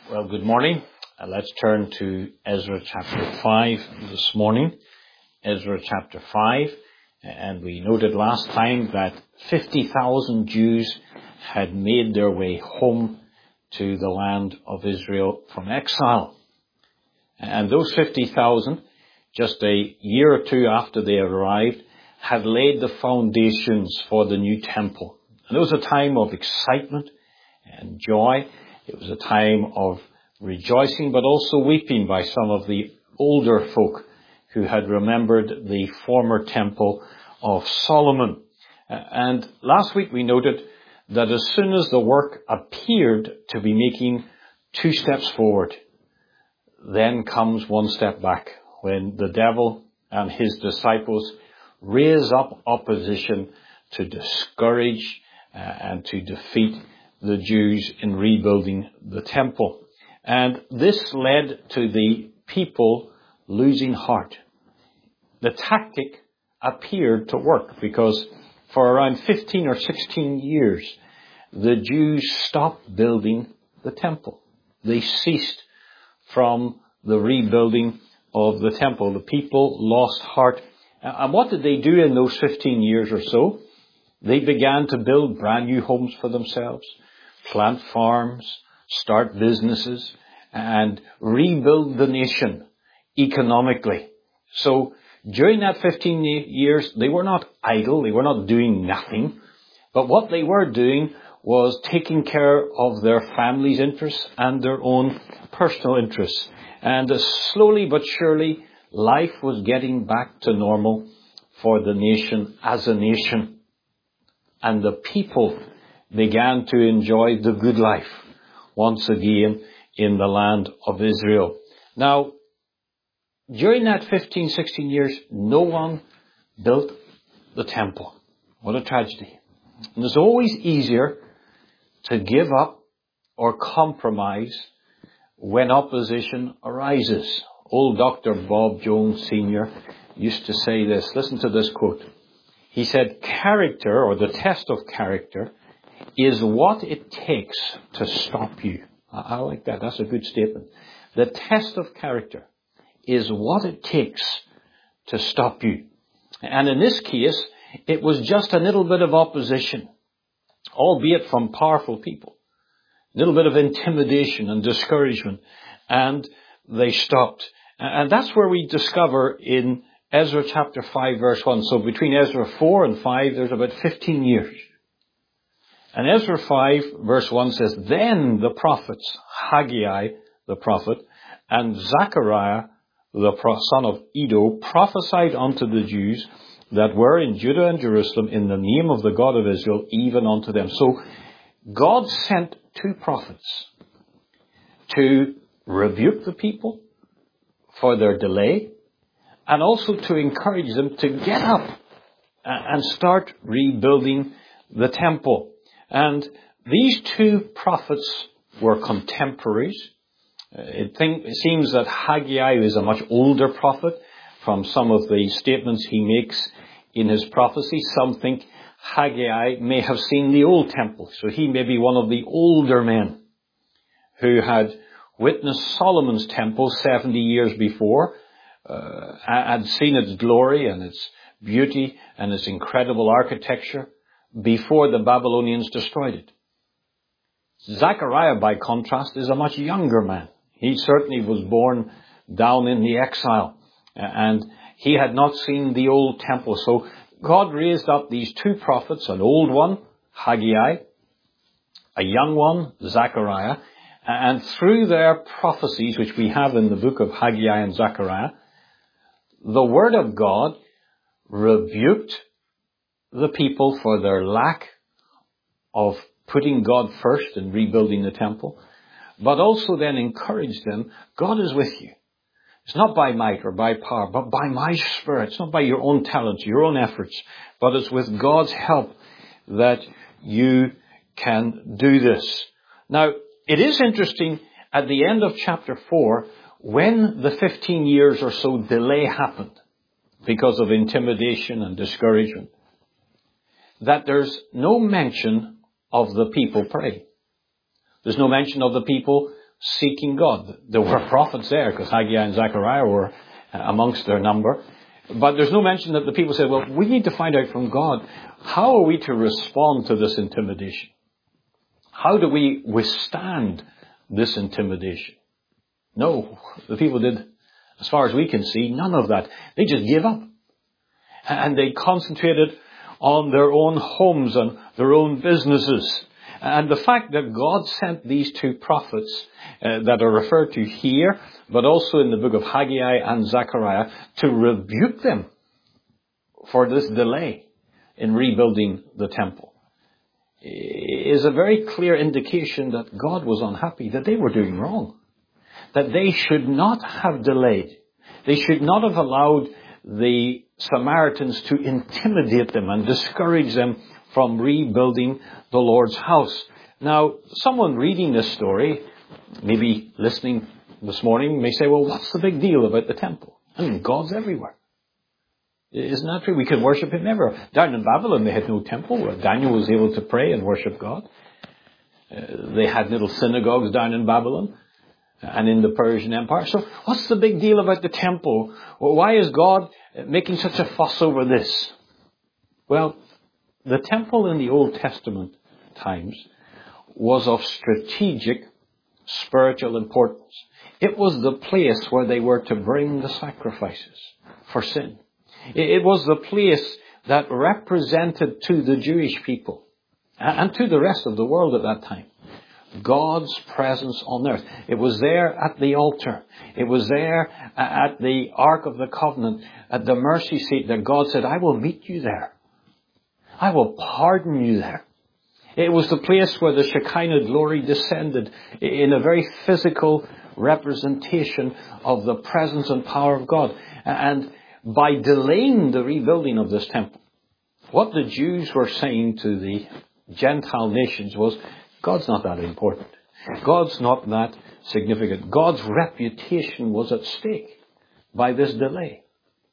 Well, good morning. Let's turn to Ezra chapter 5 this morning. Ezra chapter 5. And we noted last time that 50,000 Jews had made their way home to the land of Israel from exile. And those 50,000, just a year or two after they arrived, had laid the foundations for the new temple. And it was a time of excitement and joy. It was a time of rejoicing, but also weeping by some of the older folk who had remembered the former temple of Solomon. And last week we noted that as soon as the work appeared to be making 2 steps forward, then comes 1 step back, when the devil and his disciples raise up opposition to discourage and to defeat the Jews in rebuilding the temple. And this led to the people losing heart. The tactic appeared to work because for around 15 or 16 years, the Jews stopped building the temple. They ceased from the rebuilding of the temple. The people lost heart. And what did they do in those 15 years or so? They began to build brand new homes for themselves, plant farms, start businesses, and rebuild the nation economically. So during that 15 years, they were not idle, they were not doing nothing, but what they were doing was taking care of their family's interests and their own personal interests. And slowly but surely, life was getting back to normal for the nation as a nation. And the people began to enjoy the good life once again in the land of Israel. Now, during that 15, 16 years, no one built the temple. What a tragedy. And it's always easier to give up or compromise when opposition arises. Old Dr. Bob Jones Sr. used to say this. Listen to this quote. He said, character, or the test of character, is what it takes to stop you. I like that. That's a good statement. The test of character is what it takes to stop you. And in this case, it was just a little bit of opposition, albeit from powerful people. A little bit of intimidation and discouragement. And they stopped. And that's where we discover in Ezra chapter 5 verse 1. So between Ezra 4 and 5, there's about 15 years. And Ezra 5 verse 1 says, Then the prophets, Haggai the prophet, and Zechariah the son of Iddo, prophesied unto the Jews that were in Judah and Jerusalem in the name of the God of Israel, even unto them. So God sent 2 prophets to rebuke the people for their delay, and also to encourage them to get up and start rebuilding the temple. And these 2 prophets were contemporaries. It seems that Haggai is a much older prophet from some of the statements he makes in his prophecy. Some think Haggai may have seen the old temple. So he may be one of the older men who had witnessed Solomon's temple 70 years before, had seen its glory and its beauty and its incredible architecture before the Babylonians destroyed it. Zechariah, by contrast, is a much younger man. He certainly was born down in the exile, and he had not seen the old temple. So God raised up these 2 prophets, an old one, Haggai, a young one, Zechariah, and through their prophecies, which we have in the book of Haggai and Zechariah, the Word of God rebuked the people for their lack of putting God first in rebuilding the temple, but also then encouraged them, God is with you. It's not by might or by power, but by my Spirit. It's not by your own talents, your own efforts, but it's with God's help that you can do this. Now, it is interesting at the end of chapter 4, when the 15 years or so delay happened because of intimidation and discouragement, that there's no mention of the people praying. There's no mention of the people seeking God. There were prophets there because Haggai and Zechariah were amongst their number. But there's no mention that the people said, well, we need to find out from God, how are we to respond to this intimidation? How do we withstand this intimidation? No, the people did, as far as we can see, none of that. They just gave up. And they concentrated on their own homes and their own businesses. And the fact that God sent these two prophets that are referred to here, but also in the book of Haggai and Zechariah, to rebuke them for this delay in rebuilding the temple, is a very clear indication that God was unhappy, that they were doing wrong, that they should not have delayed. They should not have allowed the Samaritans to intimidate them and discourage them from rebuilding the Lord's house. Now, someone reading this story, maybe listening this morning, may say, well, what's the big deal about the temple? I mean, God's everywhere. Isn't that true? We can worship Him everywhere. Down in Babylon, they had no temple where Daniel was able to pray and worship God. They had little synagogues down in Babylon and in the Persian Empire. So what's the big deal about the temple? Well, why is God making such a fuss over this? Well, the temple in the Old Testament times was of strategic spiritual importance. It was the place where they were to bring the sacrifices for sin. It was the place that represented to the Jewish people and to the rest of the world at that time God's presence on earth. It was there at the altar. It was there at the Ark of the Covenant, at the mercy seat, that God said, I will meet you there. I will pardon you there. It was the place where the Shekinah glory descended in a very physical representation of the presence and power of God. And by delaying the rebuilding of this temple, what the Jews were saying to the Gentile nations was, God's not that important. God's not that significant. God's reputation was at stake by this delay.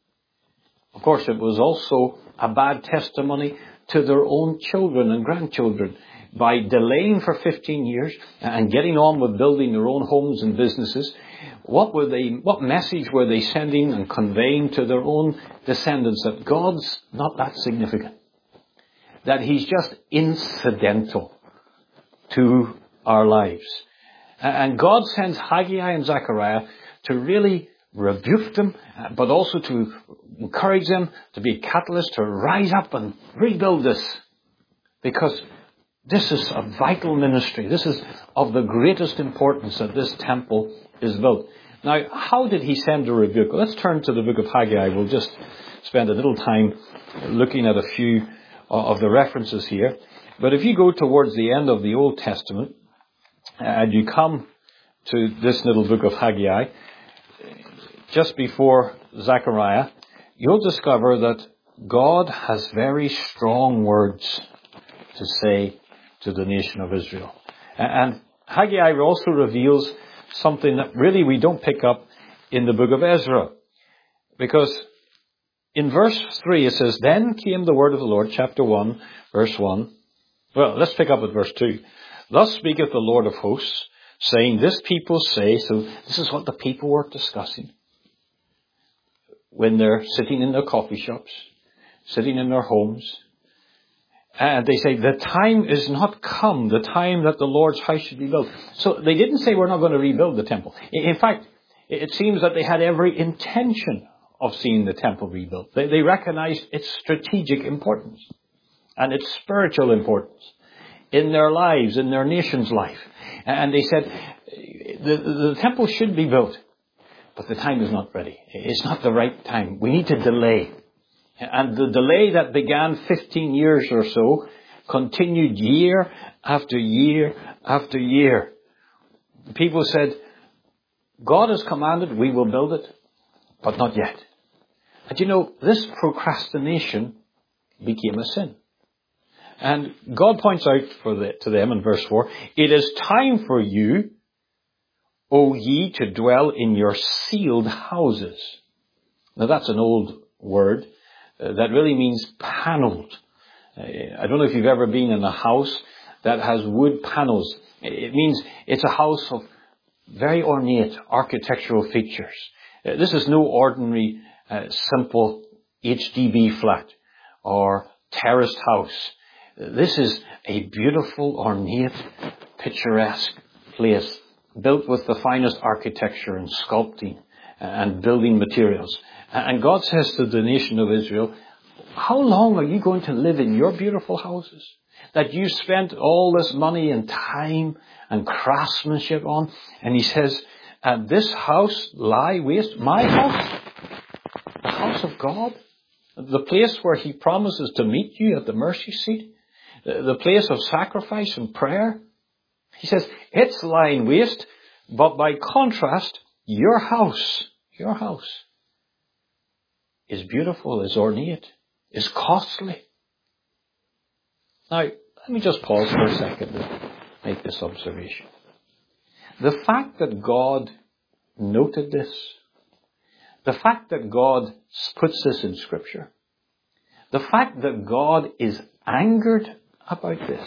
Of course, it was also a bad testimony to their own children and grandchildren. By delaying for 15 years and getting on with building their own homes and businesses, what message were they sending and conveying to their own descendants? That God's not that significant. That He's just incidental to our lives. And God sends Haggai and Zechariah to really rebuke them, but also to encourage them to be a catalyst to rise up and rebuild this. Because this is a vital ministry. This is of the greatest importance that this temple is built. Now, how did He send a rebuke? Let's turn to the book of Haggai. We'll just spend a little time looking at a few of the references here. But if you go towards the end of the Old Testament and you come to this little book of Haggai, just before Zechariah, you'll discover that God has very strong words to say to the nation of Israel. And Haggai also reveals something that really we don't pick up in the book of Ezra. Because in verse 3 it says, Then came the word of the Lord, chapter 1, verse 1. Well, let's pick up at verse 2. Thus speaketh the Lord of hosts, saying, This people say, so this is what the people were discussing when they're sitting in their coffee shops, sitting in their homes. And they say, the time is not come, the time that the Lord's house should be built. So they didn't say, we're not going to rebuild the temple. In fact, it seems that they had every intention of seeing the temple rebuilt. They recognized its strategic importance and its spiritual importance in their lives, in their nation's life. And they said, the temple should be built, but the time is not ready. It's not the right time. We need to delay. And the delay that began 15 years or so continued year after year after year. People said, God has commanded, we will build it, but not yet. And you know, this procrastination became a sin. And God points out to them in verse 4, It is time for you, O ye, to dwell in your sealed houses. Now that's an old word that really means panelled. I don't know if you've ever been in a house that has wood panels. It means it's a house of very ornate architectural features. This is no ordinary, simple HDB flat or terraced house. This is a beautiful, ornate, picturesque place built with the finest architecture and sculpting and building materials. And God says to the nation of Israel, how long are you going to live in your beautiful houses that you spent all this money and time and craftsmanship on? And he says, and this house lie waste, my house, the house of God, the place where he promises to meet you at the mercy seat, the place of sacrifice and prayer. He says, it's lying waste, but by contrast, your house is beautiful, is ornate, is costly. Now, let me just pause for a second and make this observation. The fact that God noted this, the fact that God puts this in Scripture, the fact that God is angered about this,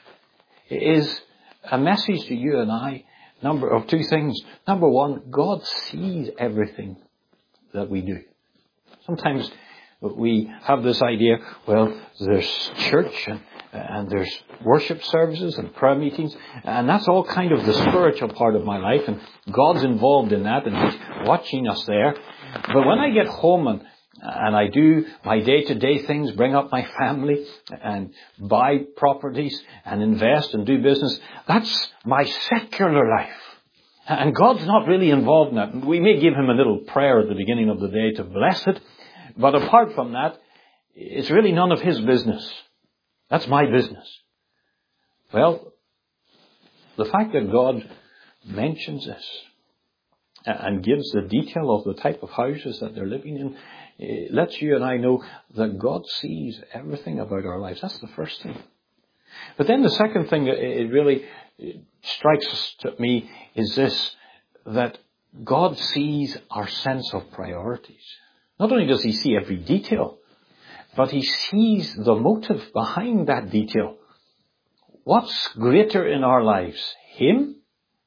is a message to you and I of two things. Number one, God sees everything that we do. Sometimes we have this idea, well, there's church and there's worship services and prayer meetings, and that's all kind of the spiritual part of my life, and God's involved in that, and He's watching us there. But when I get home and I do my day-to-day things, bring up my family and buy properties and invest and do business, that's my secular life. And God's not really involved in that. We may give Him a little prayer at the beginning of the day to bless it, but apart from that, it's really none of His business. That's my business. Well, the fact that God mentions this and gives the detail of the type of houses that they're living in, it lets you and I know that God sees everything about our lives. That's the first thing. But then the second thing that it really strikes to me is this, that God sees our sense of priorities. Not only does He see every detail, but He sees the motive behind that detail. What's greater in our lives, Him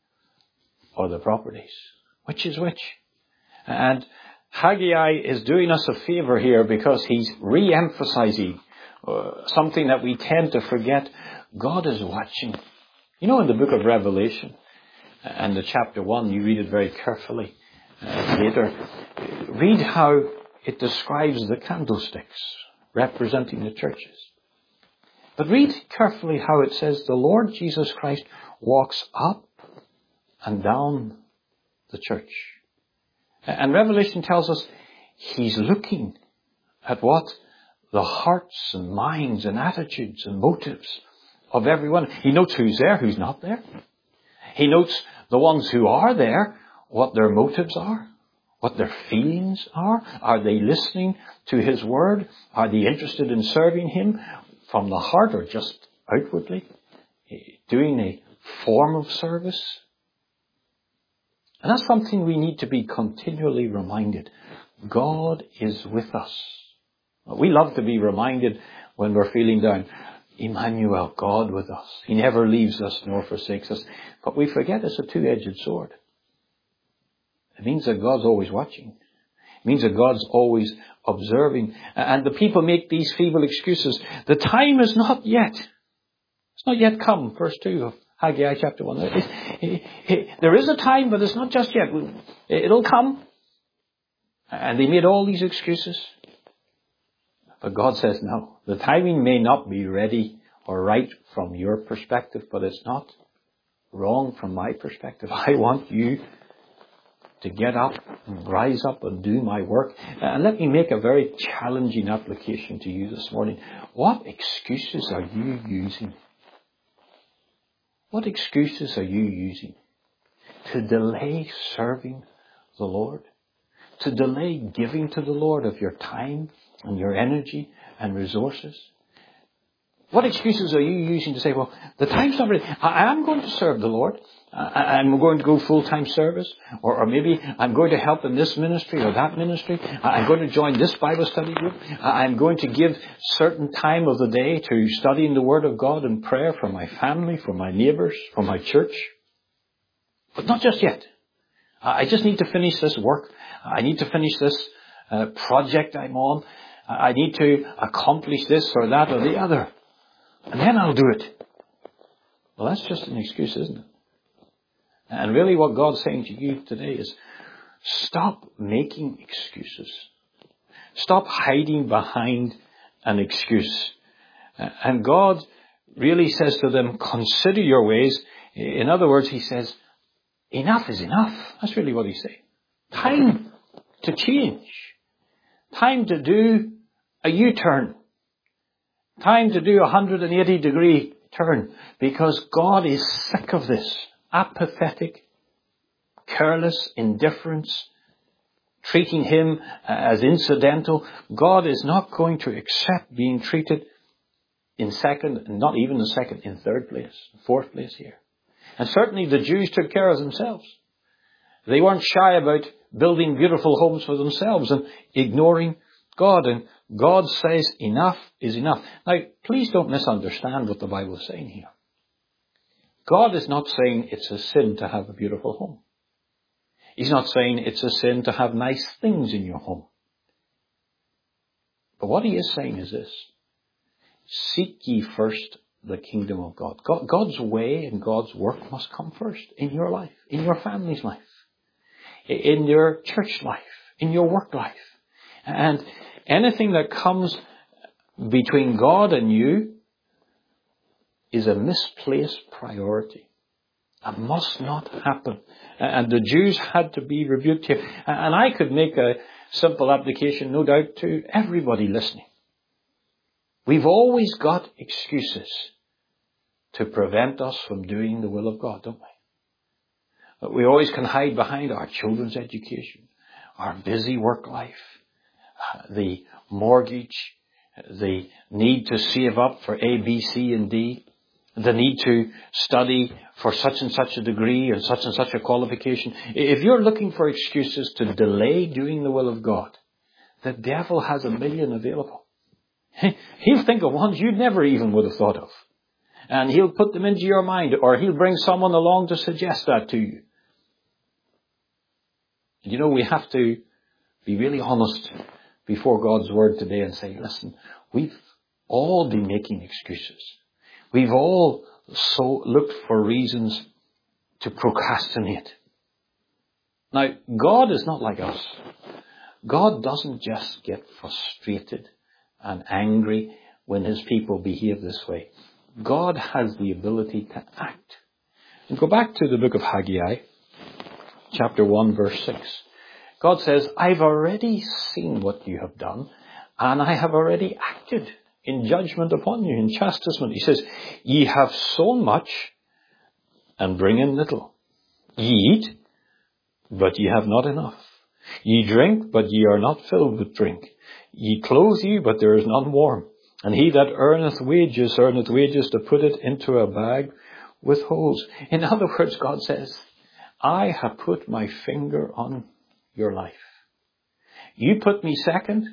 or the properties? Which is which? And Haggai is doing us a favor here because he's re-emphasizing something that we tend to forget. God is watching. You know, in the book of Revelation and the chapter 1, you read it very carefully later. Read how it describes the candlesticks representing the churches. But read carefully how it says the Lord Jesus Christ walks up and down the church. And Revelation tells us He's looking at what the hearts and minds and attitudes and motives of everyone. He notes who's there, who's not there. He notes the ones who are there, what their motives are, what their feelings are. Are they listening to His word? Are they interested in serving Him from the heart or just outwardly? Doing a form of service? And that's something we need to be continually reminded. God is with us. We love to be reminded when we're feeling down. Emmanuel, God with us. He never leaves us nor forsakes us. But we forget it's a two-edged sword. It means that God's always watching. It means that God's always observing. And the people make these feeble excuses. The time is not yet. It's not yet come. Verse 2 of Haggai chapter 1. There is a time, but it's not just yet. It'll come. And they made all these excuses. But God says, no. The timing may not be ready or right from your perspective, but it's not wrong from my perspective. I want you to get up and rise up and do my work. And let me make a very challenging application to you this morning. What excuses are you using? What excuses are you using to delay serving the Lord? To delay giving to the Lord of your time and your energy and resources? What excuses are you using to say, well, the time's not ready. I am going to serve the Lord. I'm going to go full-time service. Or maybe I'm going to help in this ministry or that ministry. I'm going to join this Bible study group. I'm going to give certain time of the day to studying the Word of God and prayer for my family, for my neighbours, for my church. But not just yet. I just need to finish this work. I need to finish this project I'm on. I need to accomplish this or that or the other. And then I'll do it. Well, that's just an excuse, isn't it? And really what God's saying to you today is, stop making excuses. Stop hiding behind an excuse. And God really says to them, consider your ways. In other words, he says, enough is enough. That's really what he's saying. Time to change. Time to do a U-turn. Time to do a 180-degree turn. Because God is sick of this. Apathetic, careless, indifference, treating him as incidental. God is not going to accept being treated in second, not even in second, in third place, fourth place here. And certainly the Jews took care of themselves. They weren't shy about building beautiful homes for themselves and ignoring God. And God says enough is enough. Now, please don't misunderstand what the Bible is saying here. God is not saying it's a sin to have a beautiful home. He's not saying it's a sin to have nice things in your home. But what he is saying is this. Seek ye first the kingdom of God. God's way and God's work must come first in your life, in your family's life, in your church life, in your work life. And anything that comes between God and you is a misplaced priority. It must not happen. And the Jews had to be rebuked here. And I could make a simple application, no doubt, to everybody listening. We've always got excuses to prevent us from doing the will of God, don't we? We always can hide behind our children's education, our busy work life, the mortgage, the need to save up for A, B, C, and D, the need to study for such and such a degree and such a qualification. If you're looking for excuses to delay doing the will of God, the devil has a million available. He'll think of ones you never even would have thought of. And he'll put them into your mind, or he'll bring someone along to suggest that to you. You know, we have to be really honest before God's word today and say, listen, we've all been making excuses. We've all so looked for reasons to procrastinate. Now, God is not like us. God doesn't just get frustrated and angry when his people behave this way. God has the ability to act. And go back to the book of Haggai, chapter 1, verse 6. God says, I've already seen what you have done, and I have already acted in judgment upon you, in chastisement. He says, ye have sown much and bring in little. Ye eat, but ye have not enough. Ye drink, but ye are not filled with drink. Ye clothe you, but there is none warm. And he that earneth wages to put it into a bag with holes. In other words, God says, I have put my finger on your life. You put me second,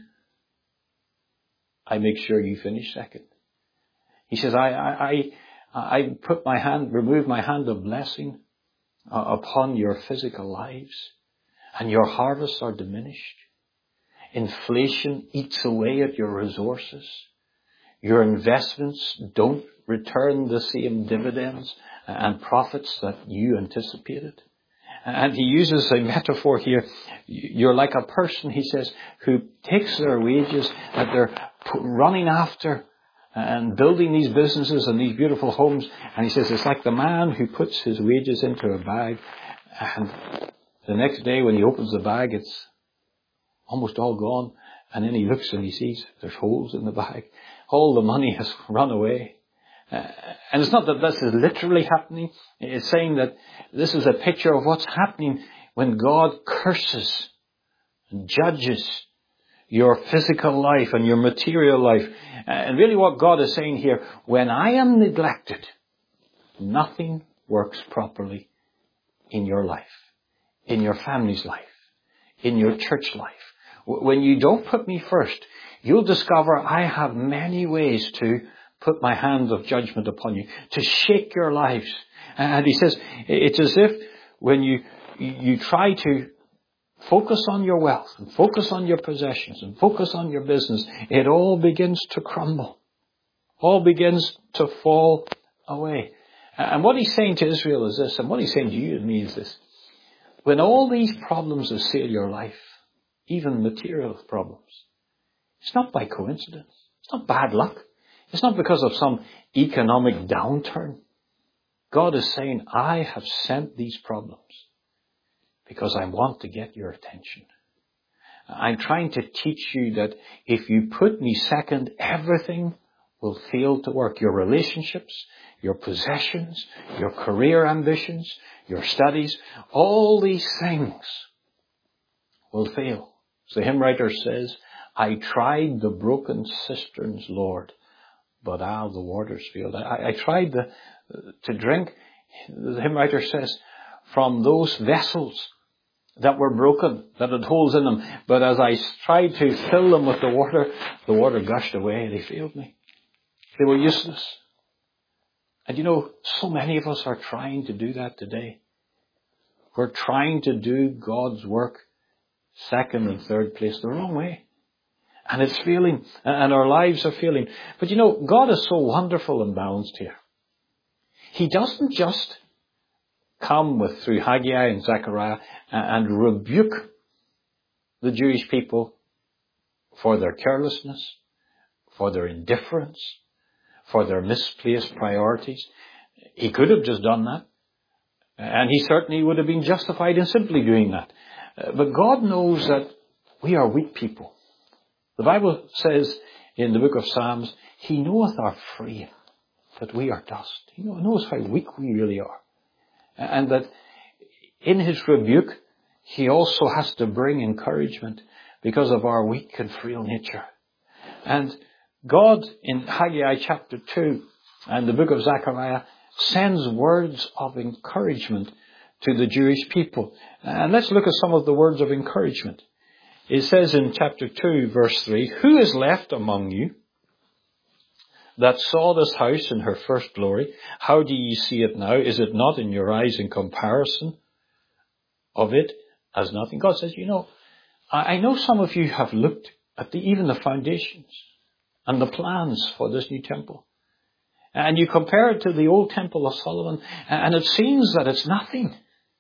I make sure you finish second. He says, I put my hand, remove my hand of blessing upon your physical lives, and your harvests are diminished. Inflation eats away at your resources. Your investments don't return the same dividends and profits that you anticipated. And he uses a metaphor here. You're like a person, he says, who takes their wages that they're running after and building these businesses and these beautiful homes. And he says it's like the man who puts his wages into a bag, and the next day when he opens the bag, it's almost all gone. And then he looks and he sees there's holes in the bag. All the money has run away. And it's not that this is literally happening. It's saying that this is a picture of what's happening when God curses and judges your physical life and your material life. And really what God is saying here, when I am neglected, nothing works properly in your life, in your family's life, in your church life. When you don't put me first, you'll discover I have many ways to put my hand of judgment upon you, to shake your lives. And he says, it's as if when you try to focus on your wealth and focus on your possessions and focus on your business, it all begins to crumble. All begins to fall away. And what he's saying to Israel is this, and what he's saying to you and me is this. When all these problems assail your life, even material problems, it's not by coincidence. It's not bad luck. It's not because of some economic downturn. God is saying, I have sent these problems because I want to get your attention. I'm trying to teach you that if you put me second, everything will fail to work. Your relationships, your possessions, your career ambitions, your studies, all these things will fail. So the hymn writer says, I tried the broken cisterns, Lord, but the waters failed. I tried to drink, the hymn writer says, from those vessels that were broken, that had holes in them. But as I tried to fill them with the water gushed away. They failed me. They were useless. And so many of us are trying to do that today. We're trying to do God's work second and third place the wrong way. And it's failing. And our lives are failing. But God is so wonderful and balanced here. He doesn't just come through Haggai and Zechariah and rebuke the Jewish people for their carelessness, for their indifference, for their misplaced priorities. He could have just done that. And he certainly would have been justified in simply doing that. But God knows that we are weak people. The Bible says in the book of Psalms, He knoweth our frame, that we are dust. He knows how weak we really are. And that in His rebuke, He also has to bring encouragement because of our weak and frail nature. And God in Haggai chapter 2 and the book of Zechariah sends words of encouragement to the Jewish people. And let's look at some of the words of encouragement. It says in chapter 2 verse 3, Who is left among you that saw this house in her first glory? How do ye see it now? Is it not in your eyes in comparison of it as nothing? God says, I know some of you have looked at even the foundations and the plans for this new temple. And you compare it to the old temple of Solomon, and it seems that it's nothing.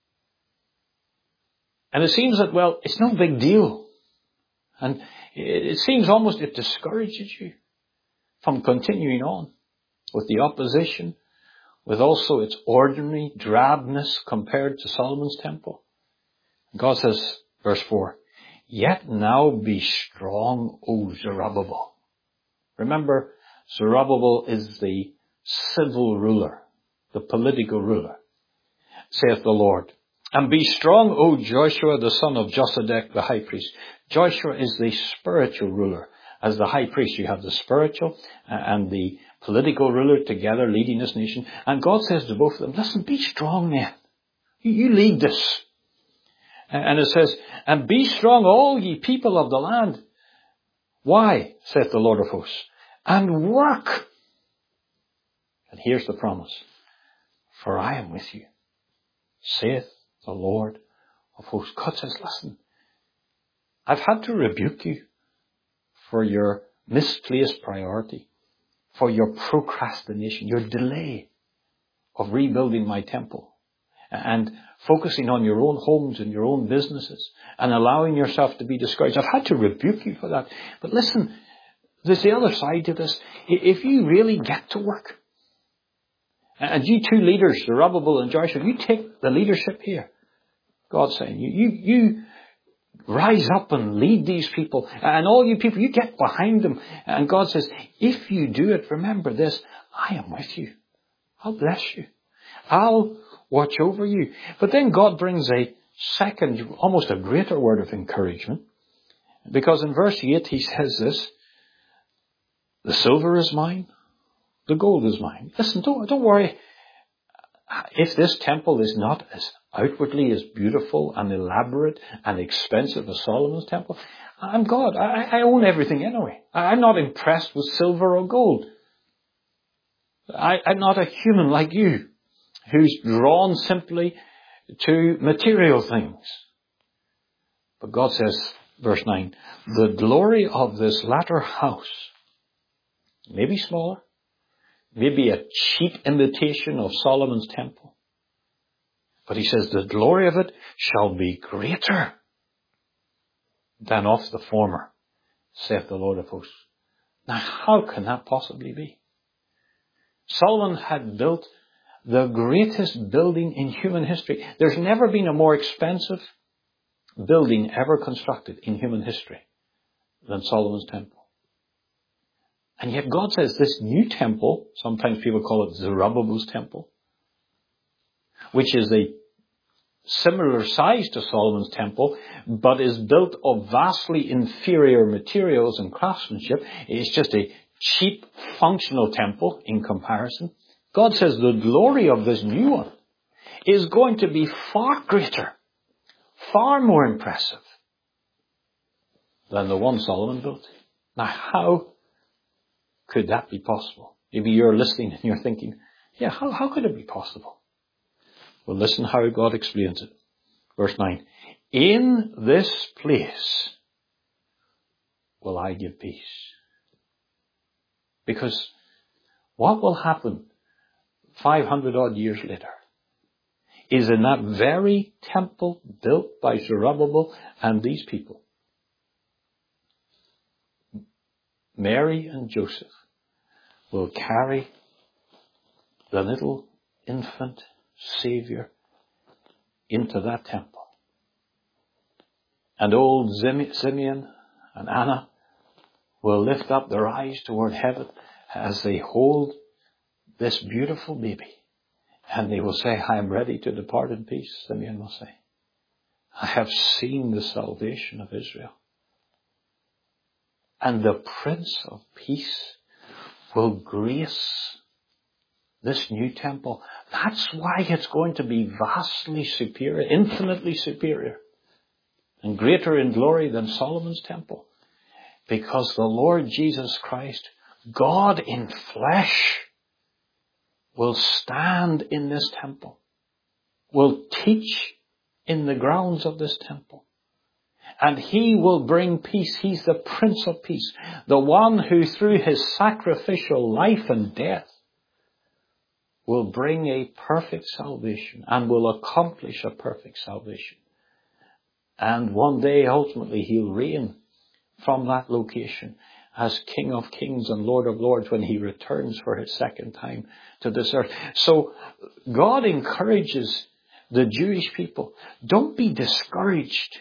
And it seems that, it's no big deal. And it seems almost it discourages you from continuing on with the opposition, with also its ordinary drabness compared to Solomon's temple. God says, verse 4, Yet now be strong, O Zerubbabel. Remember, Zerubbabel is the civil ruler, the political ruler, saith the Lord. And be strong, O Joshua, the son of Josedek, the high priest. Joshua is the spiritual ruler. As the high priest, you have the spiritual and the political ruler together leading this nation. And God says to both of them, listen, be strong men. You lead this. And it says, and be strong, all ye people of the land. Why, saith the Lord of hosts? And work. And here's the promise. For I am with you, saith the Lord of hosts. God says, listen, I've had to rebuke you for your misplaced priority, for your procrastination, your delay of rebuilding my temple, and focusing on your own homes and your own businesses, and allowing yourself to be discouraged. I've had to rebuke you for that. But listen, there's the other side to this. If you really get to work, and you two leaders, Zerubbabel and Joshua, you take the leadership here. God's saying, you rise up and lead these people. And all you people, you get behind them. And God says, if you do it, remember this, I am with you. I'll bless you. I'll watch over you. But then God brings a second, almost a greater word of encouragement. Because in verse 8 he says this, the silver is mine, the gold is mine. Listen, don't worry. If this temple is not as outwardly as beautiful and elaborate and expensive as Solomon's temple, I'm God. I own everything anyway. I'm not impressed with silver or gold. I'm not a human like you who's drawn simply to material things. But God says, verse 9, the glory of this latter house, maybe smaller, maybe a cheap imitation of Solomon's temple. But he says, the glory of it shall be greater than of the former, saith the Lord of hosts. Now, how can that possibly be? Solomon had built the greatest building in human history. There's never been a more expensive building ever constructed in human history than Solomon's temple. And yet God says this new temple, sometimes people call it Zerubbabel's temple, which is a similar size to Solomon's temple, but is built of vastly inferior materials and craftsmanship. It's just a cheap, functional temple in comparison. God says the glory of this new one is going to be far greater, far more impressive than the one Solomon built. Now, how could that be possible? Maybe you're listening and you're thinking, yeah, how could it be possible? Well, listen how God explains it. Verse 9. In this place will I give peace. Because what will happen 500 odd years later is in that very temple built by Zerubbabel and these people, Mary and Joseph will carry the little infant Savior into that temple. And old Simeon and Anna will lift up their eyes toward heaven as they hold this beautiful baby. And they will say, I am ready to depart in peace, Simeon will say. I have seen the salvation of Israel. And the Prince of Peace will grace this new temple. That's why it's going to be vastly superior, infinitely superior, and greater in glory than Solomon's temple. Because the Lord Jesus Christ, God in flesh, will stand in this temple, will teach in the grounds of this temple. And He will bring peace. He's the Prince of Peace, the one who through His sacrificial life and death will bring a perfect salvation and will accomplish a perfect salvation. And one day, ultimately, He'll reign from that location as King of Kings and Lord of Lords when He returns for His second time to this earth. So God encourages the Jewish people, don't be discouraged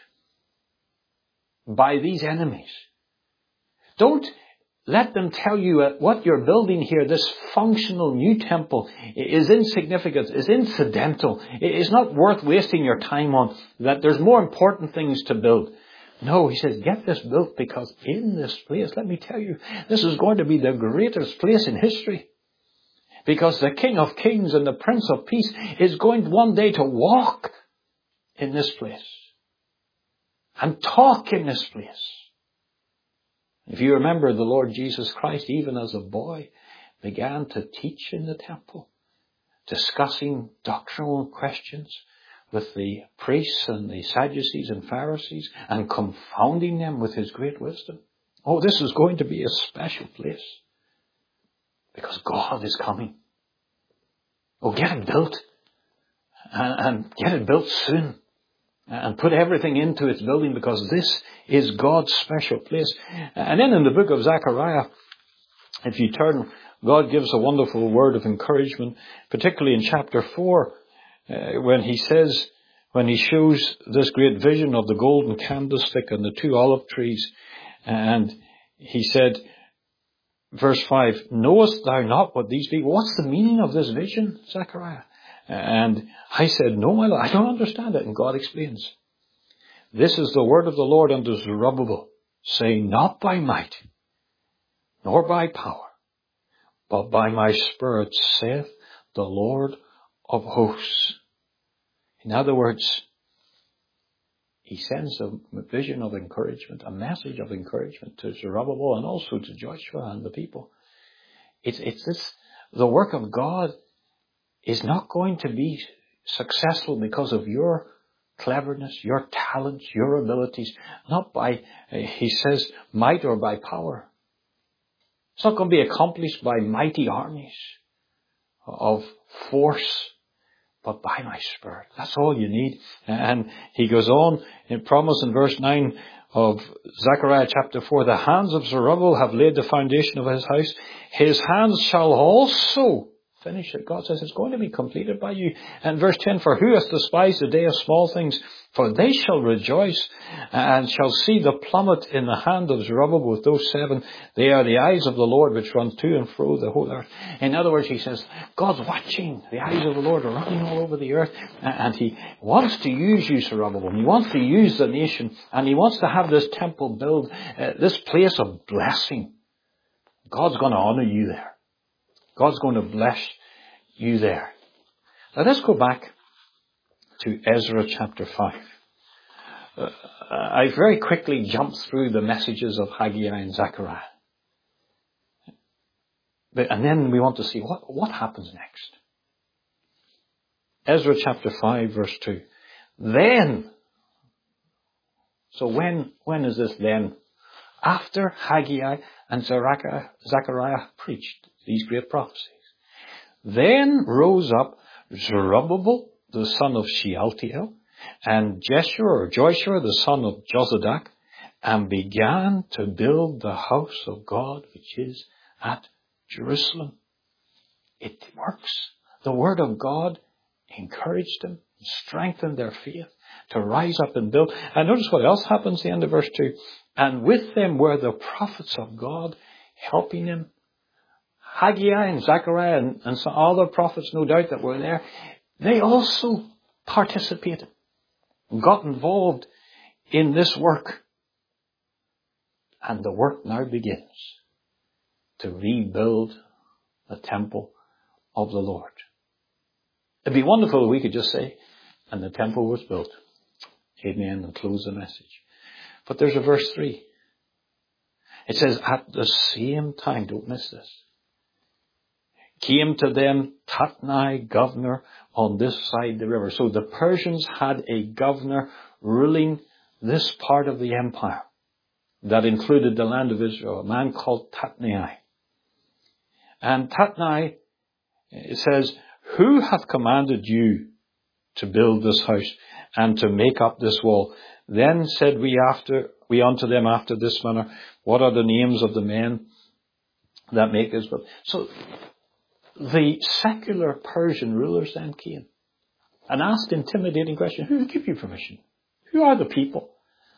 by these enemies. Don't let them tell you what you're building here, this functional new temple, is insignificant, is incidental. It is not worth wasting your time on, that there's more important things to build. No, He says, get this built because in this place, let me tell you, this is going to be the greatest place in history. Because the King of Kings and the Prince of Peace is going one day to walk in this place and talk in this place. If you remember, the Lord Jesus Christ, even as a boy, began to teach in the temple, discussing doctrinal questions with the priests and the Sadducees and Pharisees and confounding them with His great wisdom. Oh, this is going to be a special place because God is coming. Oh, get it built and get it built soon. And put everything into its building because this is God's special place. And then in the book of Zechariah, if you turn, God gives a wonderful word of encouragement, particularly in chapter 4, when He says, when He shows this great vision of the golden candlestick and the two olive trees. And He said, verse 5, knowest thou not what these be? What's the meaning of this vision, Zechariah? And I said, no, my Lord, I don't understand it. And God explains. This is the word of the Lord unto Zerubbabel, saying, not by might, nor by power, but by my Spirit, saith the Lord of hosts. In other words, He sends a vision of encouragement, a message of encouragement to Zerubbabel and also to Joshua and the people. It's this, the work of God is not going to be successful because of your cleverness, your talents, your abilities, not by, he says, might or by power. It's not going to be accomplished by mighty armies of force, but by my Spirit. That's all you need. And he goes on in promise in verse 9 of Zechariah chapter 4, the hands of Zerubbabel have laid the foundation of his house. His hands shall also finish it. God says it's going to be completed by you. And verse 10, for who hath despised the day of small things? For they shall rejoice and shall see the plummet in the hand of Zerubbabel with those 7. They are the eyes of the Lord which run to and fro the whole earth. In other words, he says, God's watching. The eyes of the Lord are running all over the earth. And he wants to use you, Zerubbabel. He wants to use the nation. And he wants to have this temple built, this place of blessing. God's going to honor you there. God's going to bless you there. Now let's go back to Ezra chapter 5. I very quickly jumped through the messages of Haggai and Zechariah. And then we want to see what happens next. Ezra chapter 5 verse 2. Then. So when is this then? After Haggai and Zechariah preached these great prophecies. Then rose up Zerubbabel, the son of Shealtiel, and Joshua, the son of Jozadak, and began to build the house of God, which is at Jerusalem. It works. The word of God encouraged them, strengthened their faith to rise up and build. And notice what else happens at the end of verse 2. And with them were the prophets of God helping him. Haggai and Zechariah and some other prophets, no doubt, that were there, they also participated, got involved in this work. And the work now begins to rebuild the temple of the Lord. It'd be wonderful if we could just say, and the temple was built. Amen, and close the message. But there's a verse 3. It says, at the same time, don't miss this, came to them Tatnai, governor on this side the river. So the Persians had a governor ruling this part of the empire that included the land of Israel, a man called Tatnai. And Tatnai, it says, who hath commanded you to build this house and to make up this wall? Then said we unto them after this manner, what are the names of the men that make this build? So the secular Persian rulers then came and asked intimidating questions. Who gave you permission? Who are the people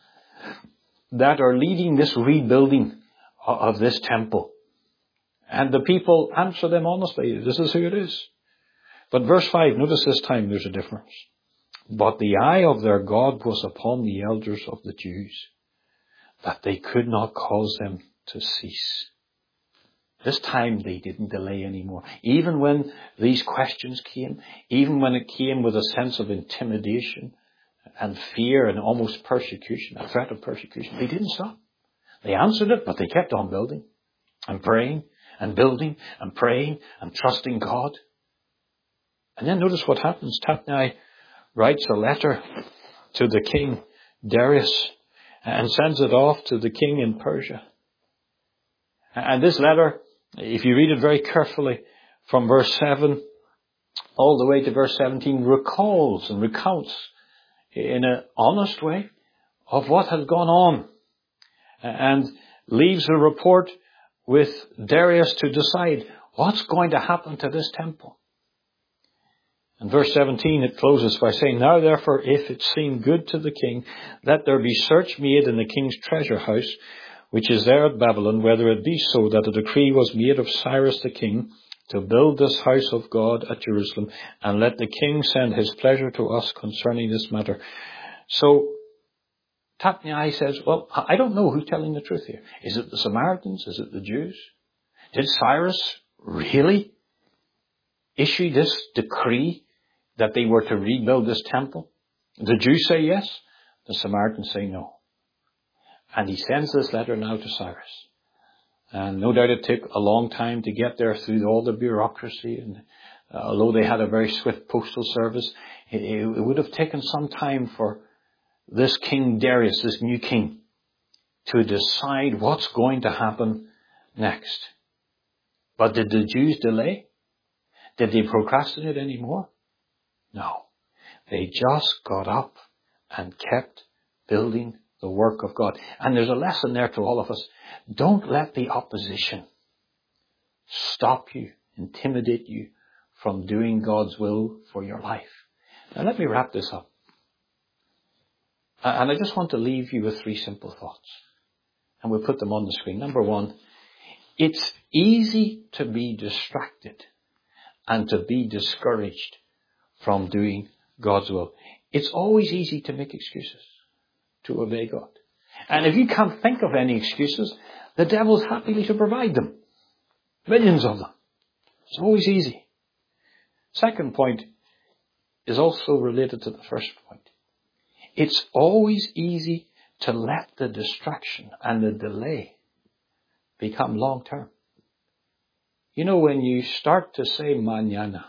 that are leading this rebuilding of this temple? And the people answer them honestly. This is who it is. But verse 5, notice this time there's a difference. But the eye of their God was upon the elders of the Jews, that they could not cause them to cease. This time they didn't delay anymore. Even when these questions came, even when it came with a sense of intimidation and fear and almost persecution, a threat of persecution, they didn't stop. They answered it, but they kept on building and praying and building and praying and trusting God. And then notice what happens. Tatnai writes a letter to the king Darius and sends it off to the king in Persia. And this letter, if you read it very carefully from verse 7 all the way to verse 17, recalls and recounts in an honest way of what has gone on and leaves a report with Darius to decide what's going to happen to this temple. In verse 17 it closes by saying, now therefore if it seem good to the king, let there be search made in the king's treasure house, which is there at Babylon, whether it be so that a decree was made of Cyrus the king to build this house of God at Jerusalem, and let the king send his pleasure to us concerning this matter. So Tatnai says, well, I don't know who's telling the truth here. Is it the Samaritans? Is it the Jews? Did Cyrus really issue this decree that they were to rebuild this temple? The Jews say yes. The Samaritans say no. And he sends this letter now to Cyrus. And no doubt it took a long time to get there through all the bureaucracy and Although they had a very swift postal service, it would have taken some time for this King Darius, this new king, to decide what's going to happen next. But did the Jews delay? Did they procrastinate anymore? No. They just got up and kept building the work of God. And there's a lesson there to all of us. Don't let the opposition stop you, intimidate you from doing God's will for your life. Now let me wrap this up. And I just want to leave you with 3 simple thoughts. And we'll put them on the screen. Number 1, it's easy to be distracted and to be discouraged from doing God's will. It's always easy to make excuses to obey God. And if you can't think of any excuses, the devil's happy to provide them. Millions of them. It's always easy. Second point is also related to the first point. It's always easy to let the distraction and the delay become long term. You know, when you start to say mañana,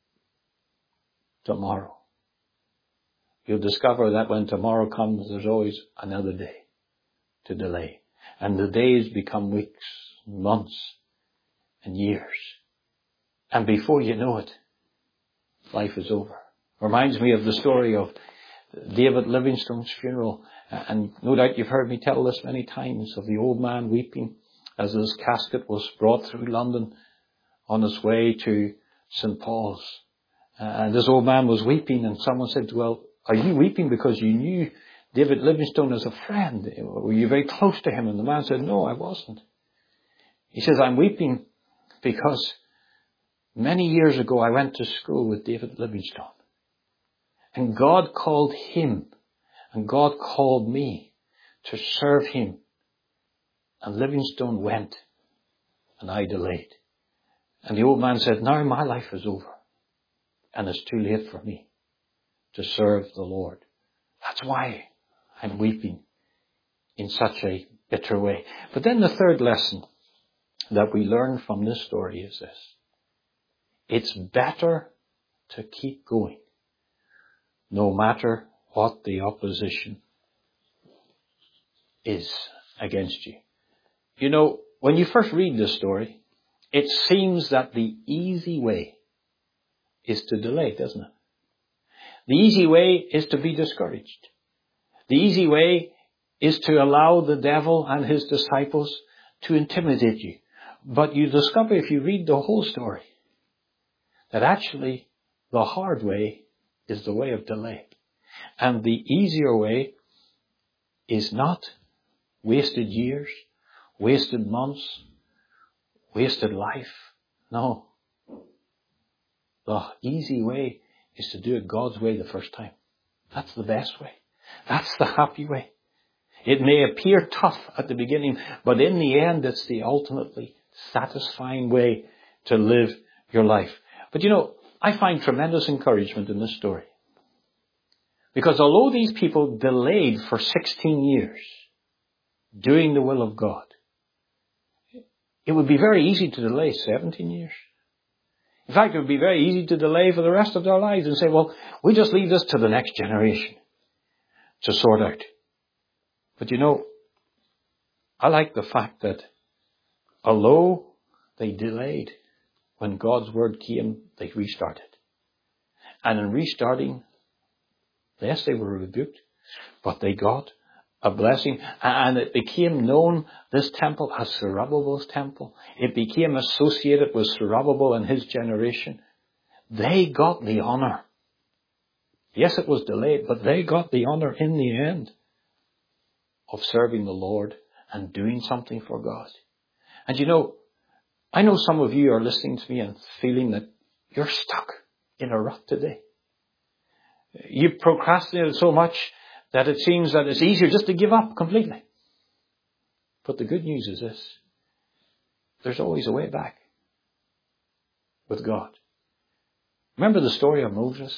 tomorrow, you'll discover that when tomorrow comes, there's always another day to delay. And the days become weeks, months, and years. And before you know it, life is over. Reminds me of the story of David Livingstone's funeral. And no doubt you've heard me tell this many times, of the old man weeping as his casket was brought through London on its way to St. Paul's. And this old man was weeping, and someone said, well, are you weeping because you knew David Livingstone as a friend? Were you very close to him? And the man said, no, I wasn't. He says, I'm weeping because many years ago I went to school with David Livingstone. And God called him, and God called me to serve him. And Livingstone went, and I delayed. And the old man said, now my life is over, and it's too late for me to serve the Lord. That's why I'm weeping in such a bitter way. But then the third lesson that we learn from this story is this. It's better to keep going, no matter what the opposition is against you. You know, when you first read this story, it seems that the easy way is to delay, doesn't it? The easy way is to be discouraged. The easy way is to allow the devil and his disciples to intimidate you. But you discover, if you read the whole story, that actually the hard way is the way of delay. And the easier way is not wasted years, wasted months, wasted life. No. The easy way is to do it God's way the first time. That's the best way. That's the happy way. It may appear tough at the beginning, but in the end, it's the ultimately satisfying way to live your life. But you know, I find tremendous encouragement in this story. Because although these people delayed for 16 years doing the will of God, it would be very easy to delay 17 years. In fact, it would be very easy to delay for the rest of their lives and say, well, we just leave this to the next generation to sort out. But you know, I like the fact that although they delayed, when God's word came, they restarted. And in restarting, yes, they were rebuked, but they got a blessing. And it became known, this temple, as Zerubbabel's temple. It became associated with Zerubbabel and his generation. They got the honor. Yes, it was delayed, but they got the honor in the end of serving the Lord and doing something for God. And you know, I know some of you are listening to me and feeling that you're stuck in a rut today. You procrastinated so much that it seems that it's easier just to give up completely. But the good news is this. There's always a way back with God. Remember the story of Moses?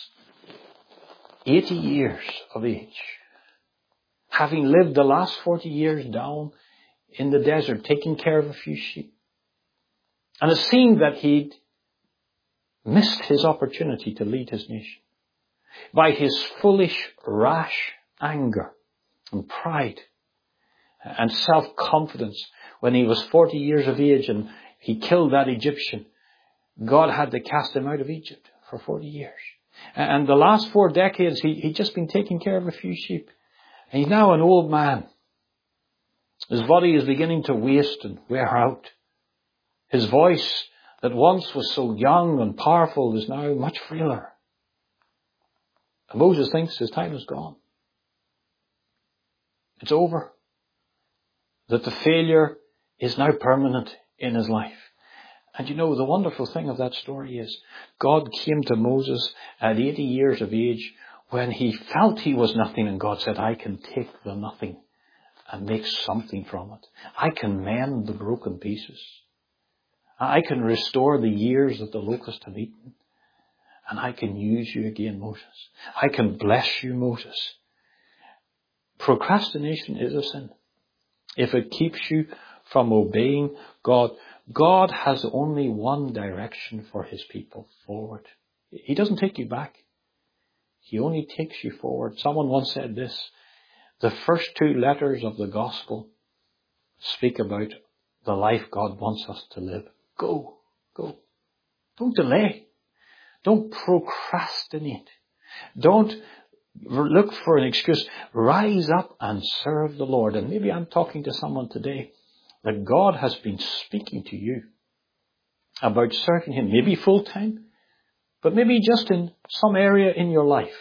80 years of age. Having lived the last 40 years down in the desert, taking care of a few sheep. And it seemed that he'd missed his opportunity to lead his nation. By his foolish, rash anger and pride and self-confidence, when he was 40 years of age and he killed that Egyptian, God had to cast him out of Egypt for 40 years. And the last 4 decades, he'd just been taking care of a few sheep. And he's now an old man. His body is beginning to waste and wear out. His voice, that once was so young and powerful, is now much frailer. And Moses thinks his time is gone. It's over. That the failure is now permanent in his life. And you know, the wonderful thing of that story is God came to Moses at 80 years of age when he felt he was nothing, and God said, I can take the nothing and make something from it. I can mend the broken pieces. I can restore the years that the locusts have eaten. And I can use you again, Moses. I can bless you, Moses. Procrastination is a sin. If it keeps you from obeying God, God has only one direction for his people, forward. He doesn't take you back. He only takes you forward. Someone once said this: the first 2 letters of the gospel speak about the life God wants us to live. Go. Don't delay. Don't procrastinate. Don't look for an excuse. Rise up and serve the Lord. And maybe I'm talking to someone today that God has been speaking to you about serving him, maybe full time, but maybe just in some area in your life,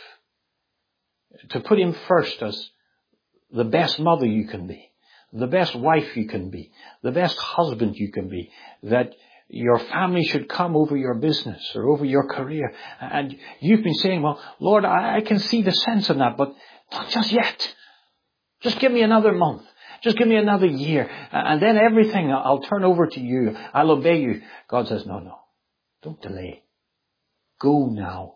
to put him first as the best mother you can be, the best wife you can be, the best husband you can be, that your family should come over your business or over your career. And you've been saying, well, Lord, I can see the sense in that, but not just yet. Just give me another month. Just give me another year. And then everything I'll turn over to you. I'll obey you. God says, no. Don't delay. Go now.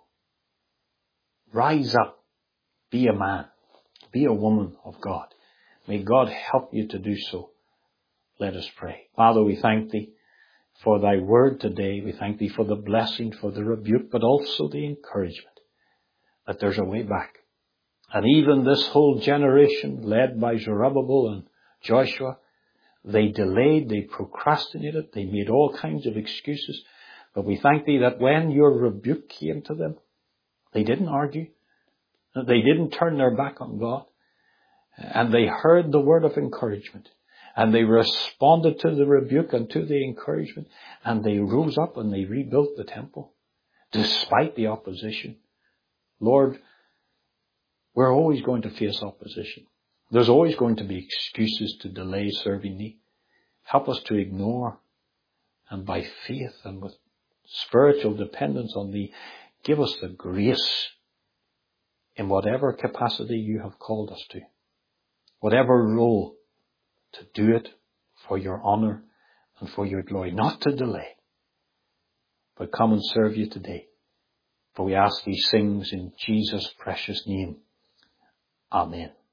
Rise up. Be a man. Be a woman of God. May God help you to do so. Let us pray. Father, we thank thee for thy word today. We thank thee for the blessing, for the rebuke, but also the encouragement that there's a way back. And even this whole generation, led by Zerubbabel and Joshua, they delayed, they procrastinated, they made all kinds of excuses. But we thank thee that when your rebuke came to them, they didn't argue, they didn't turn their back on God, and they heard the word of encouragement. And they responded to the rebuke and to the encouragement. And they rose up and they rebuilt the temple. Despite the opposition. Lord, we're always going to face opposition. There's always going to be excuses to delay serving thee. Help us to ignore. And by faith and with spiritual dependence on thee, give us the grace in whatever capacity you have called us to. Whatever role, to do it for your honor and for your glory, not to delay, but come and serve you today. For we ask these things in Jesus' precious name. Amen.